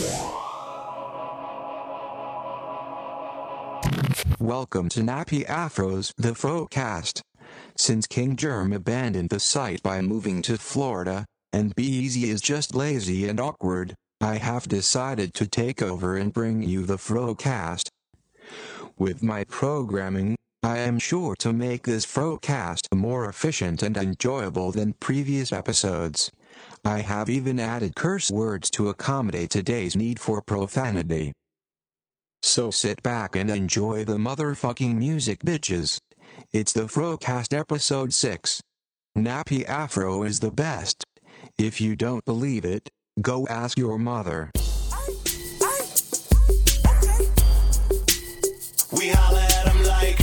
Welcome to Nappy Afro's The Frocast. Since King Germ abandoned the site by moving to Florida, and B-Easy is just lazy and awkward, I have decided to take over and bring you The Frocast. With my programming, I am sure to make this Frocast more efficient and enjoyable than previous episodes. I have even added curse words to accommodate today's need for profanity. So sit back and enjoy the motherfucking music, bitches. It's the Frocast episode 6. Nappy Afro is the best. If you don't believe it, go ask your mother. We holla at 'em like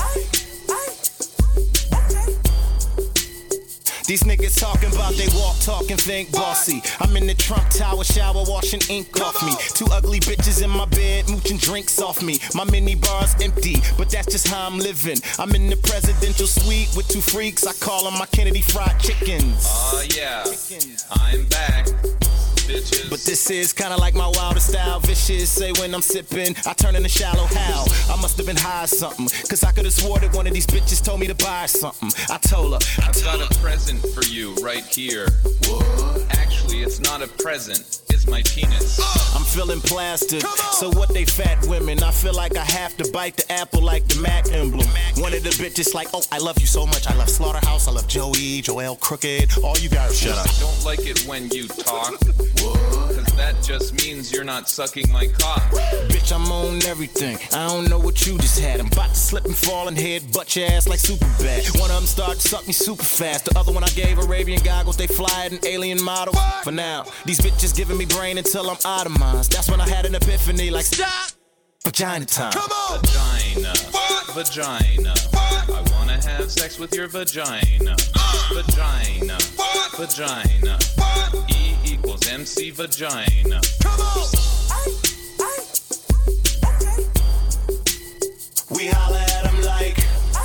these niggas talking about they walk, talk, and think bossy. I'm in the Trump Tower shower washing ink off me. Two ugly bitches in my bed mooching drinks off me. My mini bar's empty, but that's just how I'm living. I'm in the presidential suite with two freaks. I call them my Kennedy Fried Chickens. Oh yeah, I'm back. Bitches. But this is kinda like my wilder style. Vicious, say when I'm sipping, I turn into shallow how. I must have been high or something, cause I could've swore that one of these bitches told me to buy something. I told her, I've got a present for you right here. What? Actually, it's not a present, it's my penis. I'm feeling plastered, so what they fat women? I feel like I have to bite the apple like the Mac emblem. One of the bitches like, oh, I love you so much. I love Slaughterhouse, I love Joey, Joel Crooked. All you guys shut up. I don't like it when you talk. Cause that just means you're not sucking my cock. Bitch, I'm on everything. I don't know what you just had. I'm about to slip and fall and head butt your ass like super bad. One of them start to suck me super fast. The other one I gave Arabian goggles. They fly at an alien model. For now, these bitches giving me brain until I'm out of mine. That's when I had an epiphany like, stop! Vagina time. Come on! Vagina. What? Vagina. What? I wanna have sex with your vagina. Vagina. What? Vagina. What? E equals MC vagina. Come on! We holla at 'em like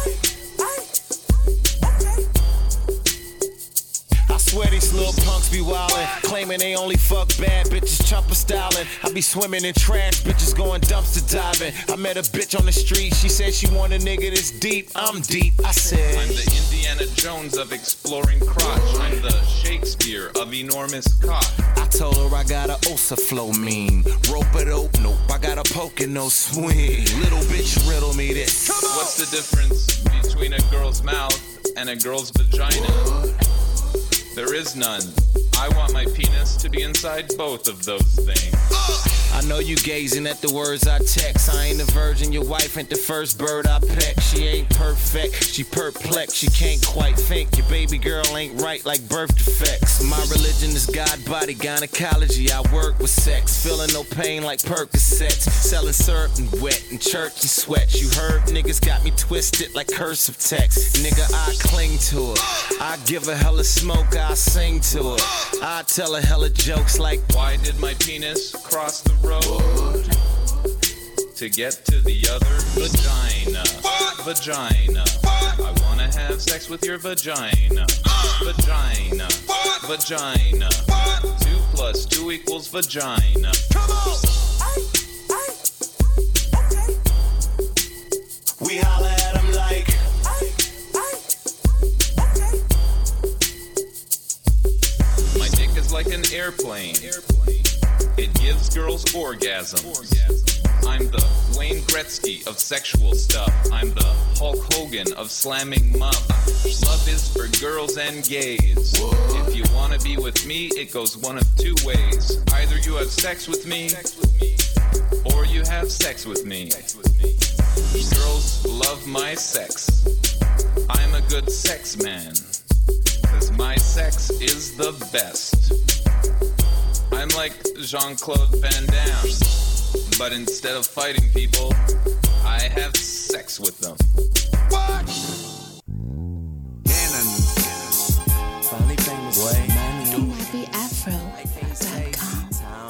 I swear these little punks be wildin', claiming they only fuck bad bitches, chopper styling. I be swimming in trash, bitches going dumpster diving. I met a bitch on the street, she said she want a nigga this deep. I'm deep, I said I'm the Indiana Jones of exploring crotch. I'm the Shakespeare of enormous cock. I told her I got a Osa flow mean. Rope it up, nope, I got a poke and no swing. Little bitch riddle me this. What's the difference between a girl's mouth and a girl's vagina? There is none. I want my penis to be inside both of those things. I know you gazing at the words I text. I ain't a virgin, your wife ain't the first bird I peck. She ain't perfect, she perplexed, she can't quite think. Your baby girl ain't right like birth defects. My religion is God, body, gynecology. I work with sex, feeling no pain like Percocets. Selling syrup and wet in church and sweats. You heard niggas got me twisted like cursive text. Nigga, I cling to her. I give her hella smoke, I sing to her. I tell her hella jokes like, why did my penis cross the road? To get to the other vagina. Vagina. I wanna have sex with your vagina. Vagina. Vagina. 2 + 2 equals vagina. Come on! We holla at 'em like my dick is like an airplane. It gives girls orgasms. I'm the Wayne Gretzky of sexual stuff. I'm the Hulk Hogan of slamming muff. Love is for girls and gays. If you wanna be with me, it goes one of 2 ways. Either you have sex with me, or you have sex with me. Girls love my sex. I'm a good sex man, 'cause my sex is the best. I'm like Jean-Claude Van Damme, but instead of fighting people, I have sex with them. What? Finally famous. NappyAfro.com.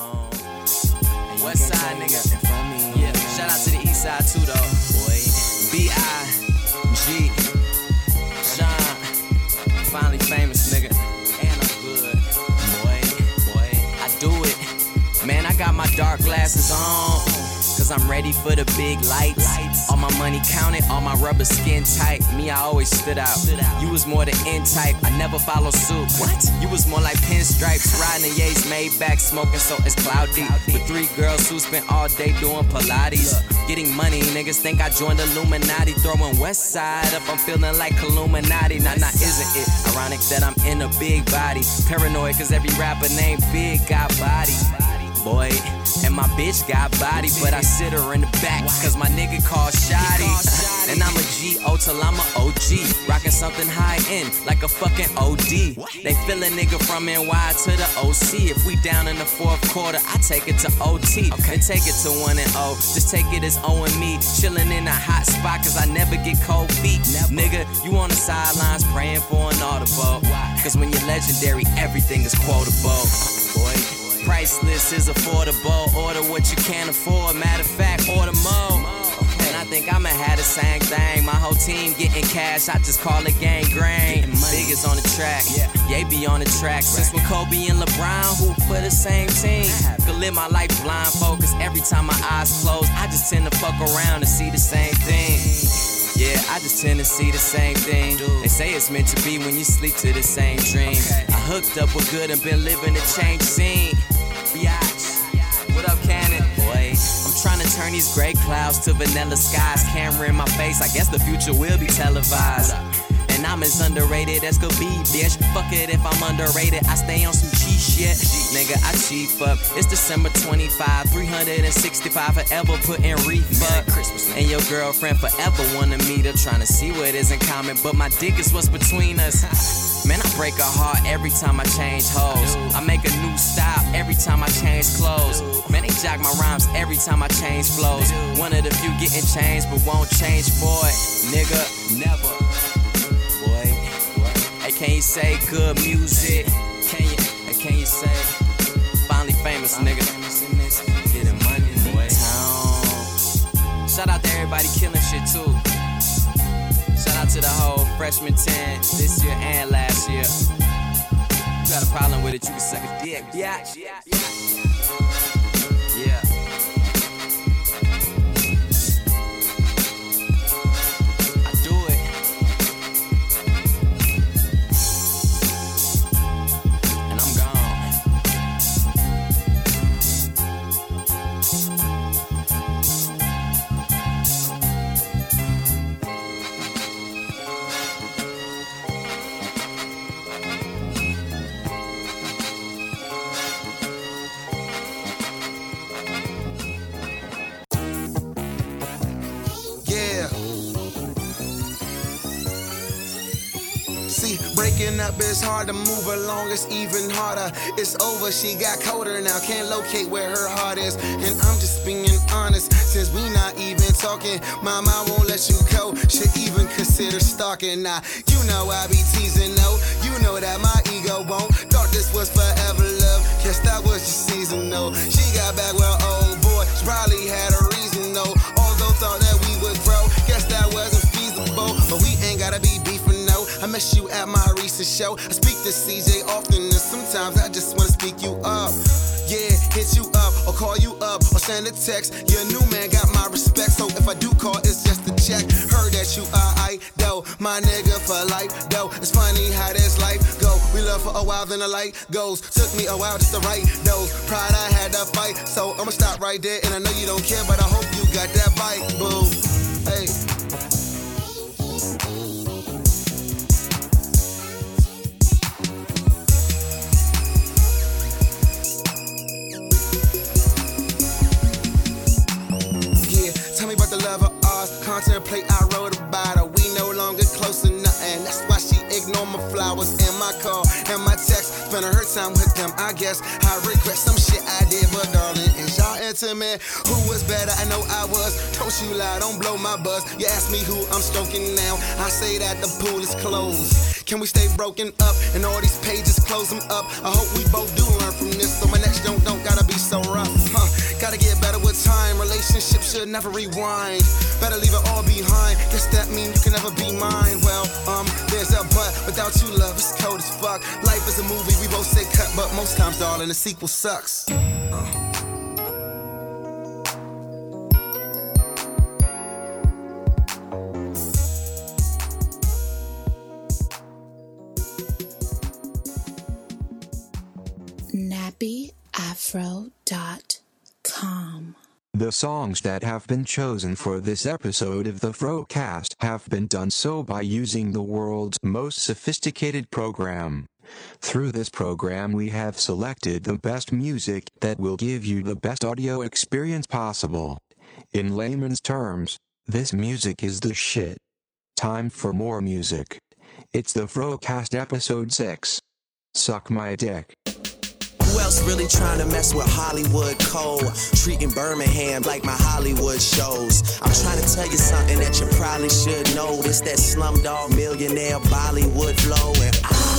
West side nigga. Yeah, shout out to the east side too though. Boy, B.I.G. Sean, finally famous nigga. And I'm good. Boy, I do it. Man, I got my dark glasses on, cause I'm ready for the big lights. All my money counted, all my rubber skin tight. Me, I always stood out. You was more the end type, I never follow suit. What? You was more like pinstripes, riding in Ye's Maybach, smoking so it's cloudy. With 3 girls who spent all day doing Pilates. Getting money, niggas think I joined Illuminati. Throwing West Side up, I'm feeling like Illuminati. Nah, isn't it ironic that I'm in a big body? Paranoid cause every rapper named Big got body. Boy, and my bitch got body, but I sit her in the back, cause my nigga called Shotty. And I'm a G.O. till I'm a OG, rockin' something high-end, like a fucking OD. They feel a nigga from NY to the OC. If we down in the 4th quarter, I take it to OT. And take it to 1-0, just take it as O and me. Chillin' in a hot spot, cause I never get cold feet. Nigga, you on the sidelines praying for an audible, cause when you're legendary, everything is quotable. Boy, priceless is affordable. Order what you can't afford. Matter of fact, order more. And I think I'ma have the same thing. My whole team getting cash, I just call it gangrene. Big is on the track, Ye be on the track. Since when Kobe and LeBron, who for the same team? Could live my life blindfold, cause every time my eyes close, I just tend to fuck around and see the same thing. Yeah, I just tend to see the same thing. They say it's meant to be when you sleep to the same dream. I hooked up with good and been living a change scene. Biatch, what up, Cannon? Boy, I'm trying to turn these gray clouds to vanilla skies. Camera in my face, I guess the future will be televised. And I'm as underrated as could be, bitch. Fuck it if I'm underrated, I stay on some G shit. Nigga, I chief up. It's December 25, 365 forever putting reef up. And your girlfriend forever wanna meet her, trying to see what is in common, but my dick is what's between us. Man, I break a heart every time I change hoes. I make a new style every time I change clothes. Man, they jock my rhymes every time I change flows. One of the few getting changed but won't change for it. Nigga, never. Can you say good music? Can you say finally famous, nigga? Getting money, boy. Shout out to everybody killing shit too. Shout out to the whole freshman 10 this year and last year. You got a problem with it, you can suck a dick. Yeah. Up, it's hard to move along, it's even harder. It's over, she got colder now, can't locate where her heart is. And I'm just being honest, since we not even talking, my mind won't let you go. Should even consider stalking. Nah, you know I be teasing, no. You know that my ego won't. Thought this was forever love, guess that was just seasonal. She got back with old boy, she probably had a reason though. Although thought that we would grow, guess that wasn't feasible. But we ain't gotta be beefing, no. I miss you at my recent show. I speak to CJ often, and sometimes I just wanna speak you up. Yeah, hit you up, or call you up, or send a text. Your new man got my respect, so if I do call, it's just a check. Heard that you are though, my nigga for life, though. It's funny how this life go. We love for a while, then the light goes. Took me a while just to write those. Pride I had to fight, so I'ma stop right there. And I know you don't care, but I hope you got that bite, boo. Hey. Contemplate, I wrote about her. We no longer close to nothing. That's why she ignore my flowers and my call and my text. Spending her time with them, I guess. I regret some shit I did, but darling, is y'all intimate? Who was better? I know I was. Don't you lie, don't blow my buzz. You ask me who I'm stroking now. I say that the pool is closed. Can we stay broken up and all these pages close them up? I hope we both do learn from this, so my next don't gotta be so rough. Gotta get better with time. Relationships should never rewind. Better leave it all behind. Guess that mean you can never be mine. Well, there's a but. Without you, love, it's cold as fuck. Life is a movie, we both say cut, but most times, darling, the sequel sucks. NappyAfro.com. The songs that have been chosen for this episode of the Frocast have been done so by using the world's most sophisticated program. Through this program we have selected the best music that will give you the best audio experience possible. In layman's terms, this music is the shit. Time for more music. It's the Frocast episode 6. Suck my dick. Who else really trying to mess with Hollywood Cole? Treating Birmingham like my Hollywood shows. I'm trying to tell you something that you probably should know. This that Slumdog Millionaire Bollywood flow. And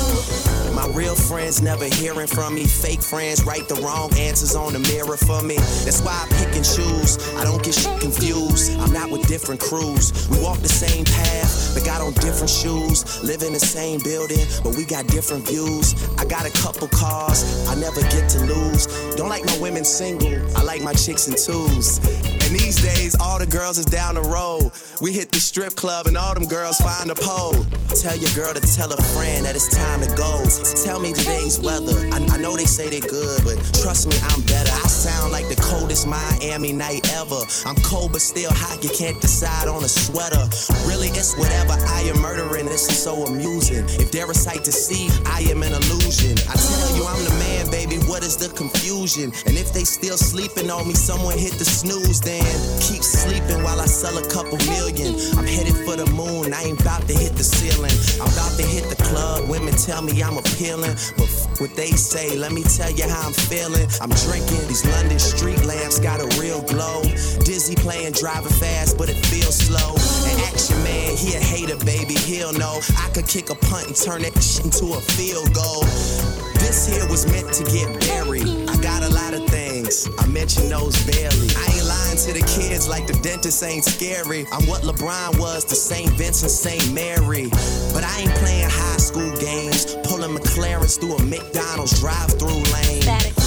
my real friends never hearing from me. Fake friends write the wrong answers on the mirror for me. That's why I pick and choose. I don't get shit confused. I'm not with different crews. We walk the same path, but got on different shoes. Live in the same building, but we got different views. I got a couple cars I never get to lose. Don't like my women single, I like my chicks in twos. And these days, all the girls is down the road. We hit the strip club and all them girls find a pole. Tell your girl to tell a friend that it's time to go. Tell me today's weather. I know they say they're good, but trust me, I'm better. I sound like the coldest Miami night ever. I'm cold but still hot, you can't decide on a sweater. Really, it's whatever. I am murdering, this is so amusing. If they're a sight to see, I am an illusion. I tell you I'm the man, baby, what is the confusion? And if they still sleeping on me, someone hit the snooze, then keep sleeping while I sell a couple million. I'm headed for the moon, I ain't about to hit the ceiling. I'm about to hit the club, women tell me I'm appealing, but what they say, let me tell you how I'm feeling. I'm drinking, these London street lamps got a real glow. Dizzy playing, driving fast, but it feels slow. And Action Man, he a hater, baby, he'll know. I could kick a punt and turn that shit into a field goal. This here was meant to get buried. I got a lot of things, I mention those barely. I ain't lying to the kids like the dentist ain't scary. I'm what LeBron was to St. Vincent, St. Mary. But I ain't playing high school games, pulling McLarens through a McDonald's drive-thru lane.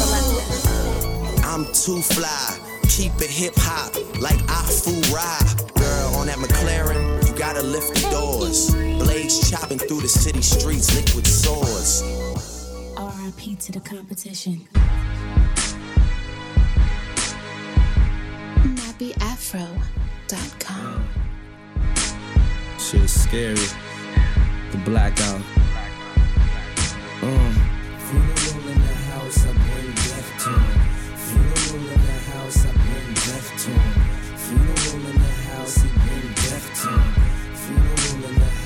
I'm too fly, keep it hip-hop like Afu Ra. Girl, on that McLaren, you gotta lift the doors. Blades chopping through the city streets, liquid swords. RIP to the competition. NappyAfro.com. Shit is scary. The blackout. Funeral in the house, I bring death to him. Funeral in the house, I bring death to him. Funeral in the house, he bring death to him. Funeral in the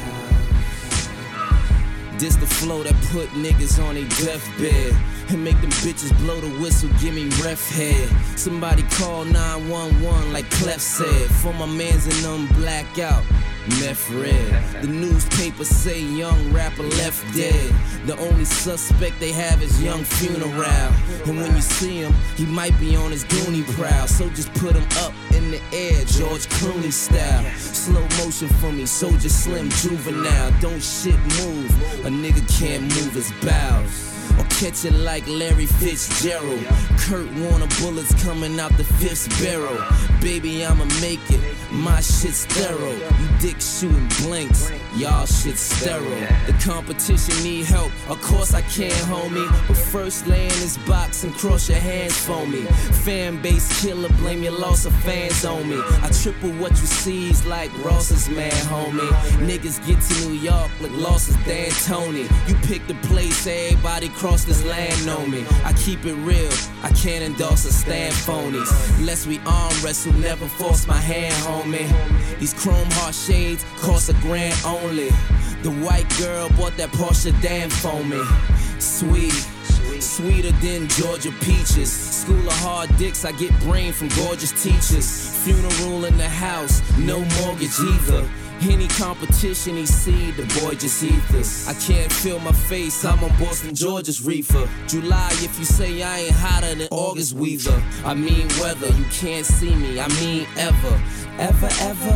house. This the flow that put niggas on their deathbed and make them bitches blow the whistle, give me ref head. Somebody call 911 like Clef said. For my mans and them blackout, meth red. The newspaper say young rapper left dead. The only suspect they have is Young Funeral. And when you see him, he might be on his Goonie prowl. So just put him up in the air, George Clooney style. Slow motion for me, Soldier Slim Juvenile. Don't shit move, a nigga can't move his bowels. Or catch it like Larry Fitzgerald. Kurt Warner bullets coming out the fifth barrel. Baby, I'ma make it, my shit's thorough. You dick shooting blinks, y'all shit sterile. The competition need help, of course I can, homie. But first lay in this box and cross your hands for me. Fan base killer, blame your loss of fans on me. I triple what you see's like Ross's man, homie. Niggas get to New York like losses Dan Tony. You pick the place, everybody cross this land on me. I keep it real, I can't endorse or stand phonies. Lest we arm wrestle, never force my hand, homie. These chrome heart shades cost $1,000 only. The white girl bought that Porsche damn for me. Sweet, sweeter than Georgia peaches. School of hard dicks, I get brain from gorgeous teachers. Funeral in the house, no mortgage either. Any competition he see, the boy just ethers. I can't feel my face, I'm on Boston, Georgia's reefer. July, if you say I ain't hotter than August weather. I mean weather, you can't see me, I mean ever. Ever, ever?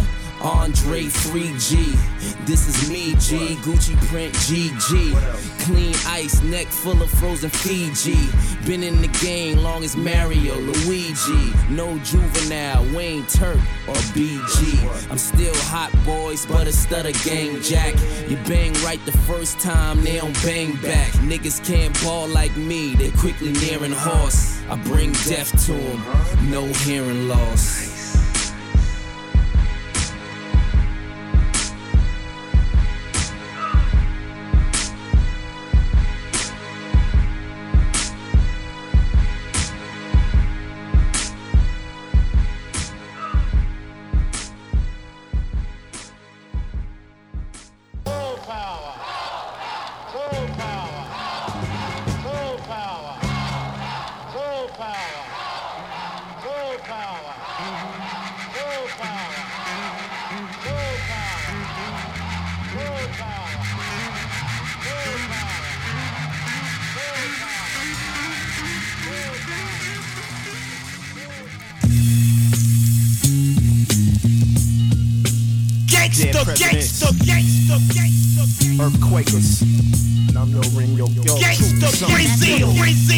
Andre 3G. This is me, G. Gucci print GG. Clean ice, neck full of frozen Fiji. Been in the game long as Mario, Luigi. No Juvenile, Wayne Turk or BG. I'm still hot boys, but a stutter gang jack. You bang right the first time, they don't bang back. Niggas can't ball like me, they quickly nearing horse. I bring death to them, no hearing loss. Earthquakers. And I'm your ring, yo. Brazil.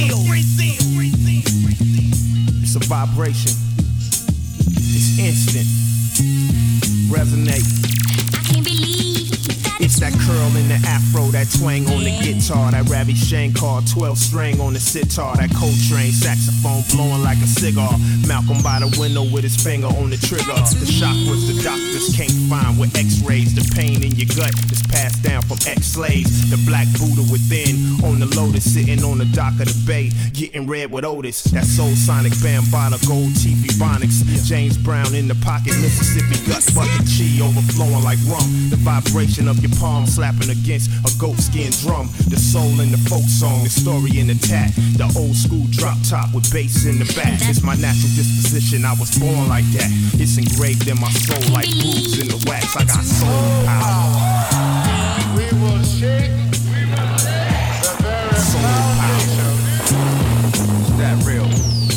It's a vibration. It's instant. Resonate. I can't believe that It's that curl in the afro, that twang on the guitar, that Ravi Shankar 12 string on the sitar, that Coltrane saxophone blowing like a cigar. Malcolm by the window with his finger on the trigger. The shock was the doctors can't find with X-rays. The pain in your gut is passed down from ex-slaves. The black Buddha within on the lotus, sitting on the dock of the bay, getting red with Otis. That soul sonic Bambaataa, gold TV Bonics. James Brown in the pocket, Mississippi gut bucket chi overflowing like rum. The vibration of your palm slapping against a goat skin drum. The soul in the folk song, the story in the tat. The old school drop top with bass in the back. It's my natural disposition, I was born like that. It's engraved in my soul like boobs in the wax. I got soul power. We will shake the very foundation. Is that real?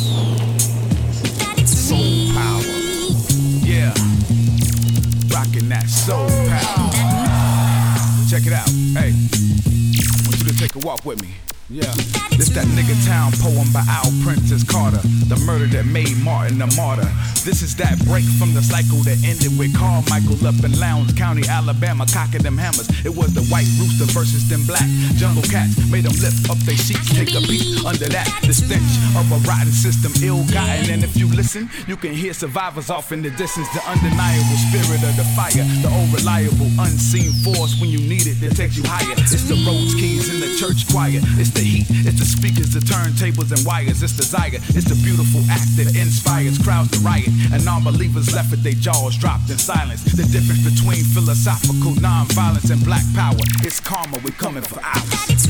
Soul power. Yeah. Rocking that soul power. Check it out. Hey, I want you to take a walk with me. Yeah. This that nigga town poem by Al Prentice Carter. The murder that made Martin a martyr. This is that break from the cycle that ended with Carmichael up in Lowndes County, Alabama, cocking them hammers. It was the white rooster versus them black jungle cats. Made them lift up their sheets, take a peek under that. The stench of a rotten system, ill-gotten. And if you listen, you can hear survivors off in the distance. The undeniable spirit of the fire. The old reliable, unseen force when you need it that takes you higher. It's the Rhodes Keys in the church choir. It's the heat, it's the speakers, the turntables and wires. It's desire, it's the beautiful act that inspires crowds to riot. And non-believers left with their jaws dropped in silence. The difference between philosophical non-violence and black power. It's karma, we coming for hours.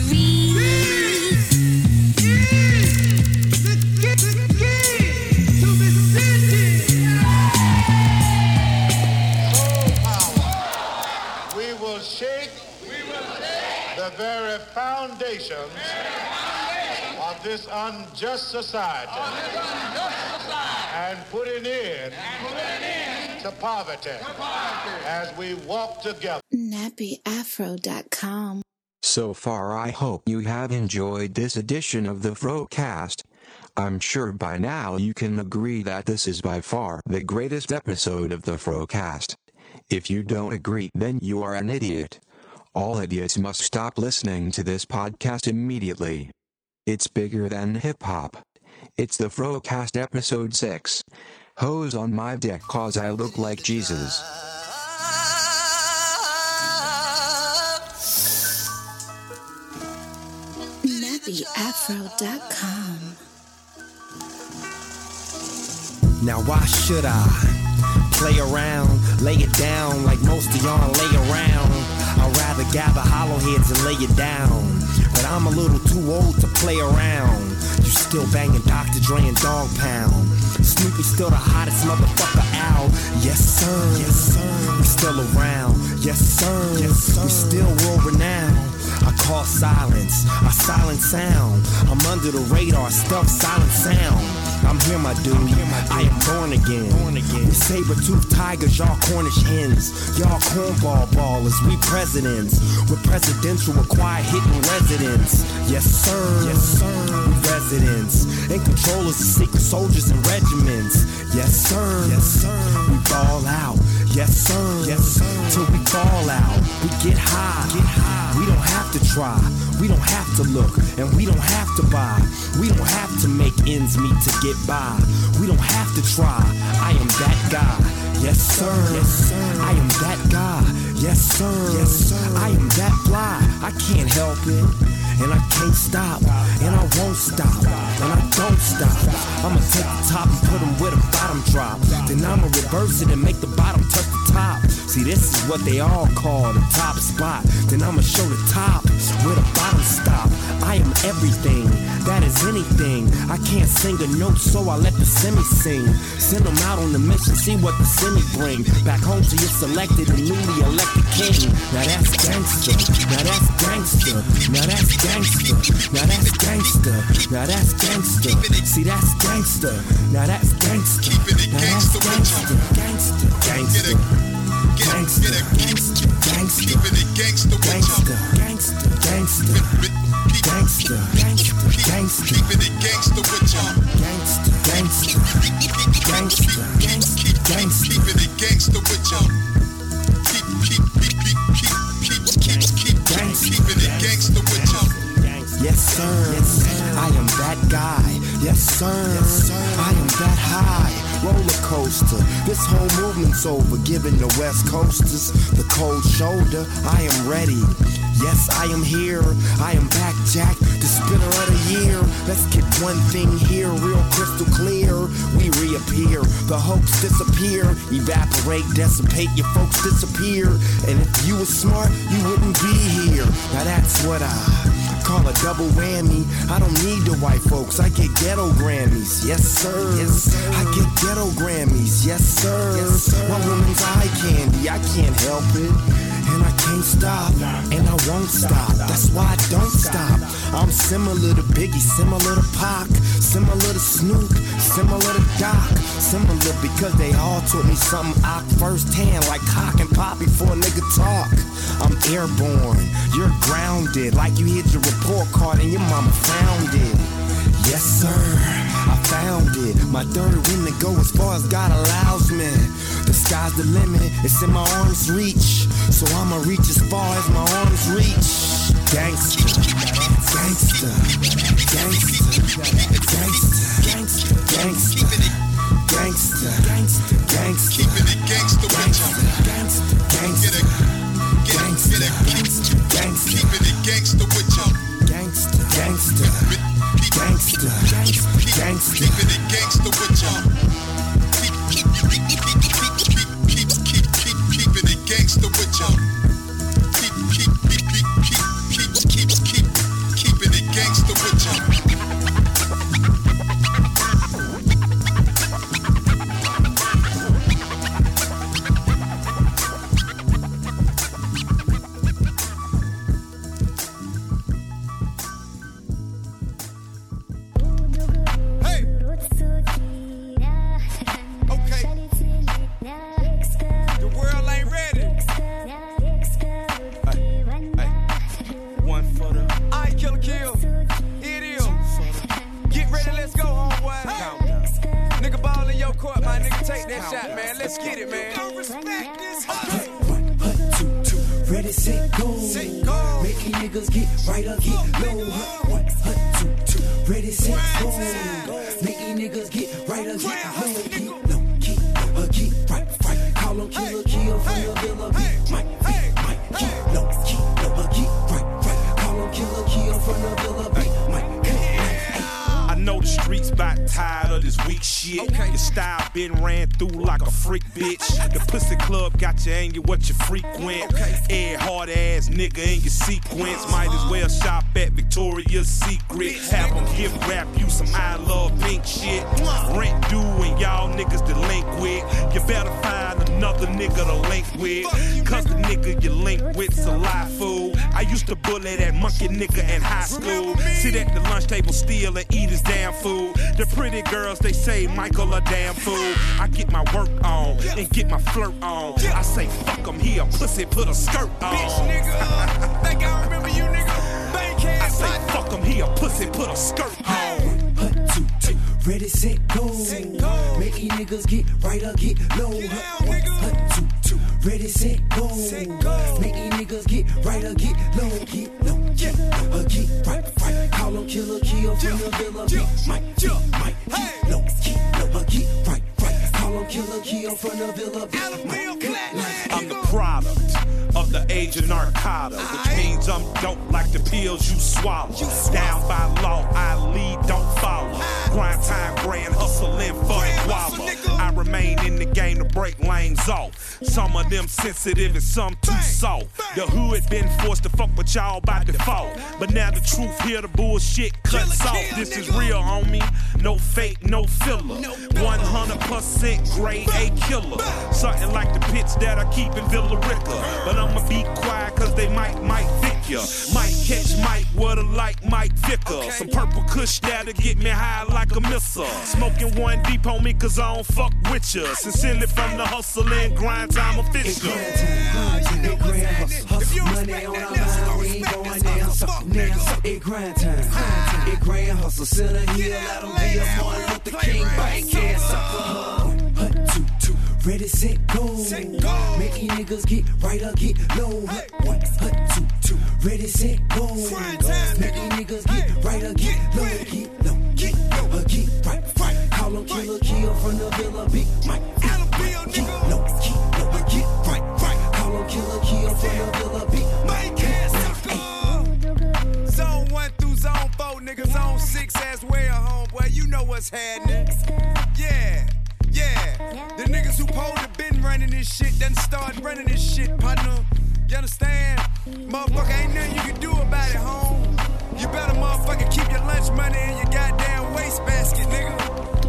We will shake the very foundations of this unjust society and put an end to poverty as we walk together. NappyAfro.com. So far, I hope you have enjoyed this edition of the Frocast. I'm sure by now you can agree that this is by far the greatest episode of the Frocast. If you don't agree, then you are an idiot. All idiots must stop listening to this podcast immediately. It's bigger than hip-hop. It's the Frocast episode 6. Hose on my dick cause I look like Jesus. NappyAfro.com. Now why should I play around, lay it down like most of y'all lay around? I'd rather gather hollow heads and lay it down, but I'm a little too old to play around. You still banging Dr. Dre and Dog Pound. Snoopy still the hottest motherfucker out. Yes sir, yes sir. We still around. Yes sir, yes sir. We still world renowned. I call silence, a silent sound. I'm under the radar, stealth silent sound. I I'm here, my dude. I am born again. We saber-toothed tigers, y'all Cornish hens. Y'all cornball ballers, we presidents. We're presidential, we're quiet hitting residents. Yes, sir. Yes, sir. We residents. In control of the secret soldiers and regiments. Yes, sir. Yes, sir. We ball out. Yes, sir. Yes, sir. Till we fall out. We get high. Get high. We don't have to try. We don't have to look. And we don't have to buy. We don't have to make ends meet to get by. We don't have to try. I am that guy. Yes, sir. Yes, sir. I am that guy. Yes, sir. Yes, sir. I am that fly. I can't help it. And I can't stop. And I won't stop. And I don't stop. I'ma take the top and put them where the bottom drop. Then I'ma reverse it and make the bottom touch the top. See, this is what they all call the top spot. Then I'ma show the top where the bottom stop. I am everything. That is anything. I can't sing a note, so I let the semi sing. Send them out on the mission, see what the semi bring. Back home to your selected and newly elected king. Now that's gangster. Now that's gangster. Now that's gangster. Now that's gangster. Now that's gangster. See, that's gangster. Now that's gangster. Now that's gangster. Gangster. Gangster. Gangster. Gangster. Gangster. Gangster. Gangster. Gangster. Gangster. Gangster. Gangster. Keeping it gangster with y'all. Gangster. Gangster. Gangster. Gangster. Gangster. Keeping it gangster with y'all. Keeping it gangster with y'all. Yes, sir. Yes, sir. I am that guy. Yes, sir. Yes, sir. I am that high. Roller coaster. This whole movement's over. Giving the West Coasters the cold shoulder. I am ready. Yes, I am here. I am back, Jack, the spinner of the year. Let's get one thing here, real crystal clear. We reappear, the hoax disappear. Evaporate, dissipate, your folks disappear. And if you were smart, you wouldn't be here. Now that's what I call a double whammy. I don't need the white folks, I get ghetto Grammys. Yes, sir. Yes, sir. I get ghetto Grammys. Yes, sir. Yes, sir. My woman's eye candy, I can't help it. And I can't stop, and I won't stop. That's why I don't stop. I'm similar to Biggie, similar to Pac, similar to Snoop, similar to Doc. Similar because they all taught me something ock firsthand, like cock and pop before a nigga talk. I'm airborne, you're grounded, like you hit your report card and your mama found it. Yes, sir, I found it. My third win to go as far as God allows me. The sky's the limit, it's in my arm's reach. So I'ma reach as far as my arms reach. Gangsta, gangsta, gangsta, gangsta, gangsta, gangsta, gangsta, gangsta, keeping it gangsta with y'all. Gangsta, gangsta, gangsta, gangsta, gangsta, keeping it gangsta with y'all. Gangsta, gangsta, gangsta, gangsta, gangsta, keeping it gangsta with y'all. Keeping it gangsta with y'all. Keeping it gangsta with y'all. What you frequent, hard ass nigga in your sequence. Might as well shop at Victoria's Secret. Have them gift wrap you some I love pink shit. Rent due and y'all niggas delinquent. You better find another nigga to link with. Cause the nigga you link with's a lie fool. I used to bully that monkey nigga in high school. Sit at the lunch table, steal and eat his damn food. The pretty girls, they say Michael a damn fool. I get my work on and get my flirt on. I say fuck him, he a pussy, put a skirt on. Bitch nigga, think I remember you nigga. Bank I say fuck him, he a pussy, put a skirt on. Ready, set, go. Make these niggas get right or get low. Ready, set, go. Make these niggas get right or get low. Get low, get right. Call them killer, kill from the villa. Might, get low, get right. Call them killer, kill from the villa. I'm the product of the age of narcotics, which means I'm dope like the pills you swallow. Down by law, I lead, don't follow. Grind time, grand hustling for a guava. I remain in the game to break lanes off. Some of them sensitive and some too soft. The hood been forced to fuck with y'all by default, but now the truth here, the bullshit cuts off. This is real, homie. No fake, no filler. 100% grade A killer. Something like the pits that I keep in Villa Rica. But I'ma be quiet cause they might vic ya. Might catch Mike with a like Mike Vicker. Some purple kush that'll get me high like a missile. Smoking one deep on me cause I don't fuck with ya. Sincerely from the hustle and grind time official. It grind hustle, money on our mind, we ain't going down. It grind time, it grind hustle. Center hill, let them be a Martin Luther King bank ass sucker. Ready, set, go. Make these niggas get right or get low. Ready, set, go. Make these niggas get right or get low. Get right. Call them killer, kill from the villa. Big Mike. Get low, get right. Call them killer, kill from the villa. Big Mike. Zone 1 through zone 4, nigga. Zone 6 as well, homeboy. You know what's happening. Yeah. The niggas who supposed to been running this shit done start running this shit, partner. You understand? Motherfucker, ain't nothing you can do about it, home. You better motherfucker keep your lunch money in your goddamn wastebasket, nigga.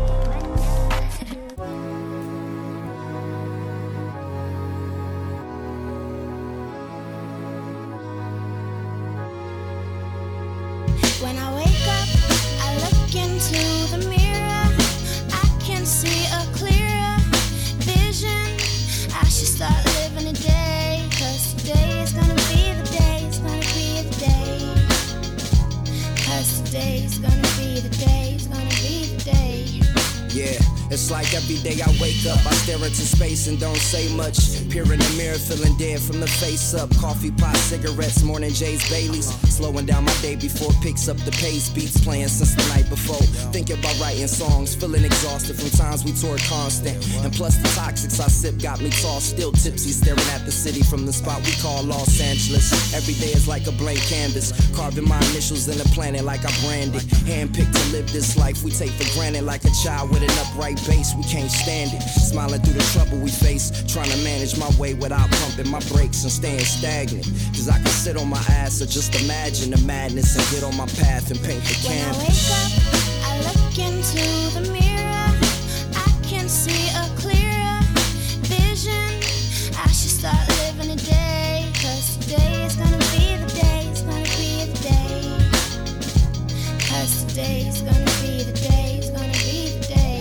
When I wake up, I look into the mirror. I can see a clearer vision. I should start living today, cause today is gonna be the day, it's gonna be the day. Cause today is gonna be the day, it's gonna be the day. Yeah, it's like every day I wake up, I stare into space and don't say much. Peer in the mirror, feeling dead from the face up. Coffee pot, cigarettes, morning J's, Baileys. Slowing down my day before it picks up the pace. Beats playing since the night before. Thinking about writing songs, feeling exhausted from times we toured constant. And plus the toxics I sip got me tossed, still tipsy, staring at the city from the spot we call Los Angeles. Every day is like a blank canvas, carving my initials in the planet like I branded. Handpicked to live this life we take for granted, like a child with an upright base, we can't stand it. Smiling through the trouble we face, trying to manage my way without pumping my brakes and staying stagnant. Cause I can sit on my ass or just imagine the madness and get on my path and paint the canvas. When I wake up, I look into the mirror. I can see a clearer vision. I should start living today, cause today is gonna be the day, it's gonna be the day. Cause today is gonna be the day, it's gonna be the day.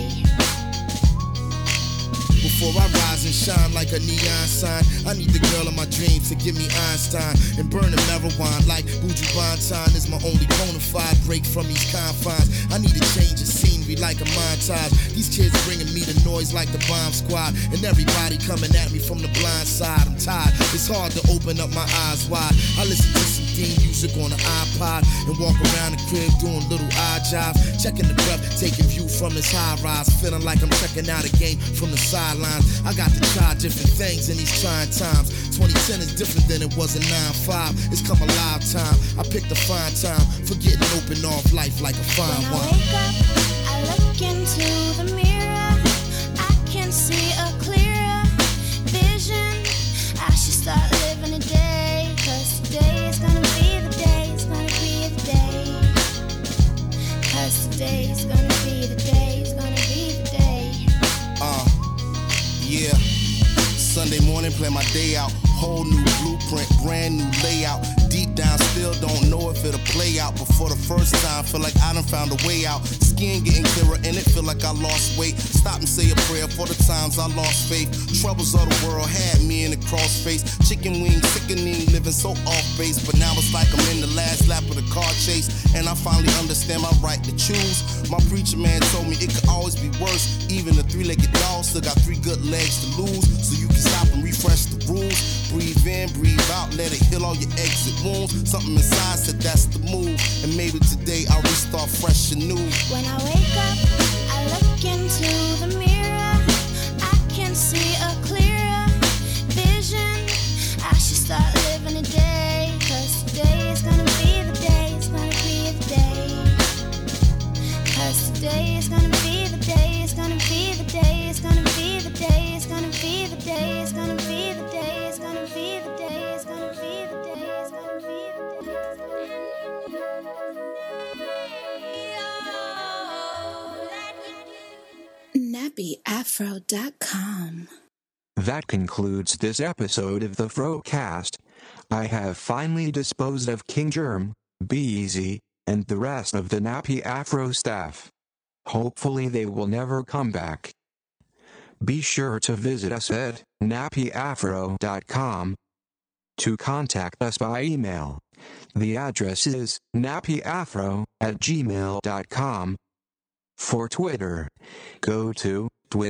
Before I rise and shine like a neon sign, I need the girl of my dreams to give me Einstein and burn the marijuana like Buju Banton is my only bona fide break from these confines. I need a change of scenery like a montage. These kids bringing me the noise like the bomb squad, and everybody coming at me from the blind side. I'm tired, it's hard to open up my eyes wide. I listen to some theme music on the iPod and walk around the crib doing little odd jobs, checking the breath, taking view from this high rise, feeling like I'm checking out a game from the sidelines. I got to try different things in these trying times. 2010 is different than it was in 9-5. It's come a lifetime. I picked a fine time for getting open off life like a fine wine. When I wake up, I look into the mirror. I can see a clearer vision. I should start living today, cause today is gonna be the day, it's gonna be the day. Cause today is gonna be the day, it's gonna be the day. Yeah, Sunday morning, plan my day out. Whole new blueprint, brand new layout. Deep down, still don't know if it'll play out. But for the first time, feel like I done found a way out. Skin getting clearer and it feel like I lost weight. Stop and say a prayer for the times I lost faith. Troubles of the world had me in the crossface. Chicken wing, sickening, living so off base. But now it's like I'm in the last lap of the car chase, and I finally understand my right to choose. My preacher man told me it could always be worse. Even a three-legged dog still got three good legs to lose. So you can stop and refresh the rules. Breathe in, breathe out, let it heal all your exit wounds. Something inside said that's the move, and maybe today I'll restart fresh and new. When I wake up, I look into the mirror. I can see a clearer vision. I should start living a day, 'cause today is gonna be the day, it's gonna be the day. 'Cause today is gonna be the day, it's gonna be the day, it's gonna be the day, it's gonna be the day, it's gonna be the day, it's gonna be the day, it's gonna be the day, it's gonna be the day. NappyAfro.com. That concludes this episode of the Frocast. I have finally disposed of King Germ, B-Eazy, and the rest of the Nappy Afro staff. Hopefully they will never come back. Be sure to visit us at nappyafro.com to contact us by email. The address is nappyafro@gmail.com. For Twitter, go to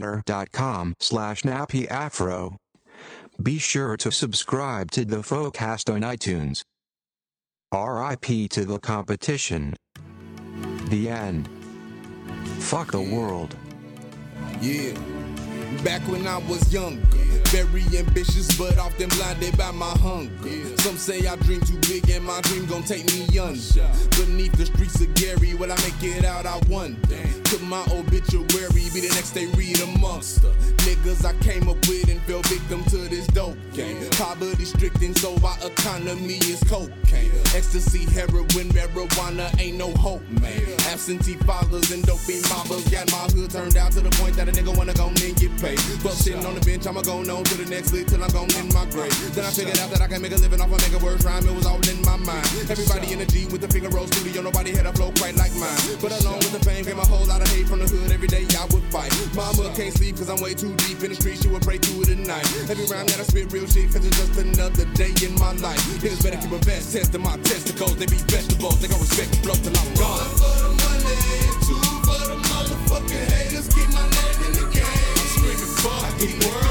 twitter.com/nappyafro. Be sure to subscribe to the Frocast on iTunes. RIP to the competition. The end. Fuck the world. Yeah. Back when I was younger, very ambitious but often blinded by my hunger. Some say I dream too big and my dream gon' take me under. Beneath the streets of Gary, will I make it out, I wonder. Could my obituary be the next they read amongst the niggas I came up with and fell victim to this dope game. Poverty stricken, so our economy is cocaine. Ecstasy, heroin, marijuana, ain't no hope, man. Absentee fathers and dopey mobbers got my hood turned out to the point that a nigga wanna go and get paid. But sitting on the bench, I'ma go on to the next lick till I'm gone in my grave. Then I figured out that I can make a living off of make a word rhyme, it was all in my mind. Everybody in the G with the finger roll studio, nobody had a flow quite like mine. But along with the fame came a whole lot of hate from the hood, every day I would fight. Mama can't sleep cause I'm way too deep in the streets, she would pray through it at night. Every rhyme that I spit real shit cause it's just another day in my life. Niggas better keep a vest, testing my testicles, they be vegetables, they gon' respect the flow till I'm gone. One for the money, two for the motherfucking haters, keep my name in the game. I'm screaming fuck the world.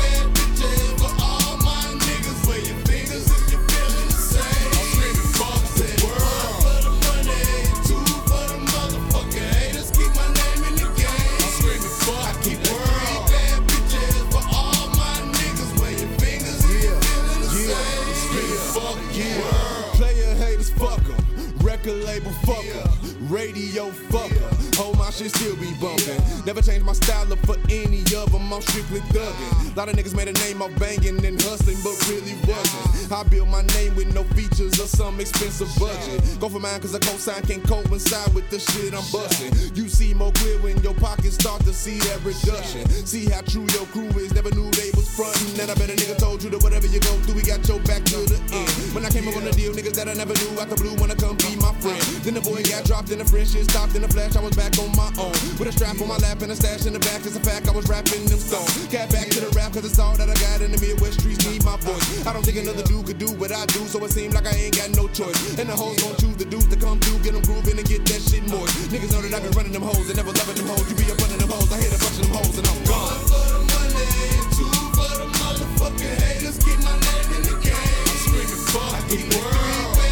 Label fucker, radio fucker, hold my shit still be bumping. Never change my style up for any of them, I'm strictly thugging. Lot of niggas made a name off banging and hustling, but really wasn't. I build my name with no features or some expensive budget. Go for mine cause a cosign can't coincide with the shit I'm busting. You see more clear when your pockets start to see that reduction. See how true your crew is, never knew they was frontin'. And I bet a nigga told you that whatever you go through, we got your back to the end. When I came up on the deal, niggas that I never knew out the blue wanna come be my friend. Then the boy got dropped and the friendship stopped in the flash, I was back on my own. With a strap on my lap and a stash in the back, it's a fact I was rapping them stones. Got back to the rap cause it's all that I got in the Midwest streets need my voice. I don't think another dude could do what I do, so it seems like I ain't got no choice. And the hoes gon' choose the dudes to come through, get them grooving and get that shit moist. Niggas know that I been running them hoes and never loving them hoes. You be up running them hoes, I hit a bunch of them hoes and I'm gone. One for the money, two for the motherfucking haters, keep my name in the game. I'm screaming fuck the world.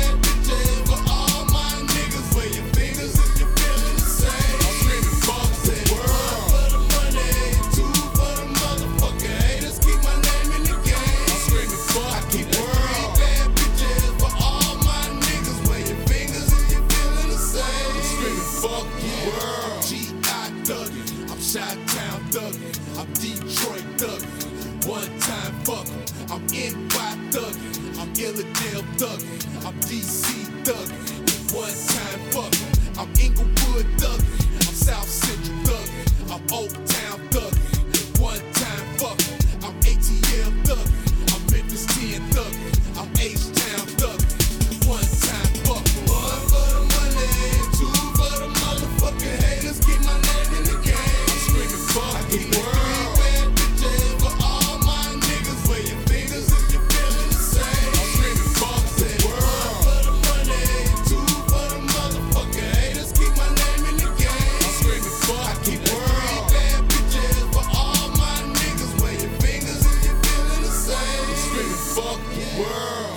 Chi-town thuggin', I'm Detroit thuggin', one time fucker, I'm NY thuggin', I'm Illidale thuggin', I'm DC thuggin', one time fucker, I'm Inglewood thuggin', I'm South Central thuggin', I'm Oak Town thuggin', one time fucker, I'm ATL thuggin', I'm Memphis 10 thuggin', I'm H-Town thuggin', one world.